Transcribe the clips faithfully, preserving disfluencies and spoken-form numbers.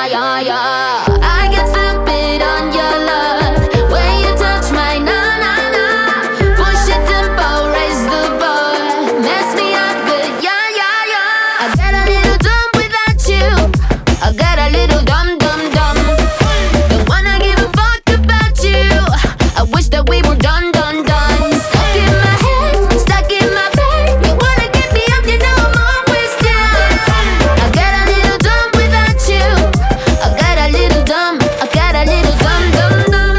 yeah, yeah. I get stupid on your love when you touch my na na na. Push your tempo, raise the bar, mess me up good, yeah, yeah, yeah. I get a little dumb without you. I get a little dumb, dumb, dumb. Don't wanna give a fuck about you. I wish that we were done, done, done. Stuck in my head, stuck in my bed. You wanna get me up, you know I'm always down. I get a little dumb without you. I get a little dumb, I get a little dumb, dumb, dumb.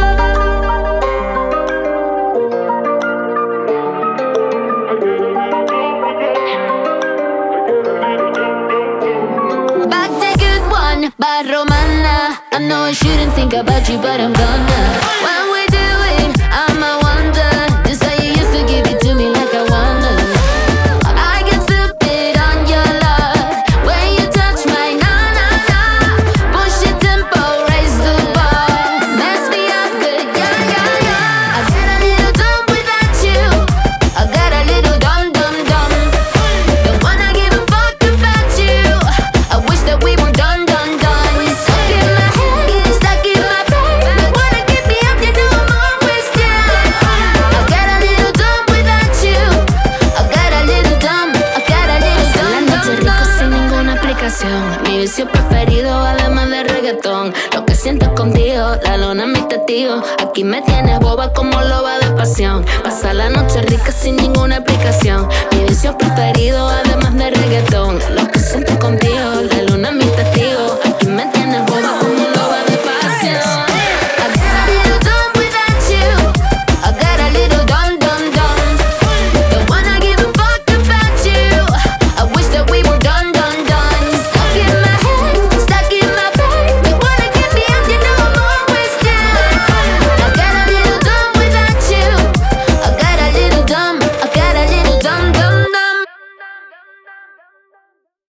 Back to good one, by Romana. I know I shouldn't think about you, but I'm gonna. When we do it, I'm a wonder. Just how you used to give it to me like I wonder. I get stupid on your love when you touch my na na na. Push your tempo, raise the bar, mess me up good, yeah, yeah, yeah. I get a little dumb without you. I get a little dumb, dumb, dumb. Don't wanna give a fuck about you. I wish that we were done, done, done. Stuck in my head, stuck in my bed. You wanna get me up, you know I'm always down. I get a little dumb without you. I get a little dumb, I get a little dumb, La noche dumb, rico dumb. sin ninguna explicación. Mi vicio preferido además de reggaetón. Lo que siento contigo, la luna es mi testigo. Aquí me tienes boba como loba de pasión. Pasa la noche rica sin ninguna explicación. Mi vicio preferido además de reggaetón. Lo que siento contigo,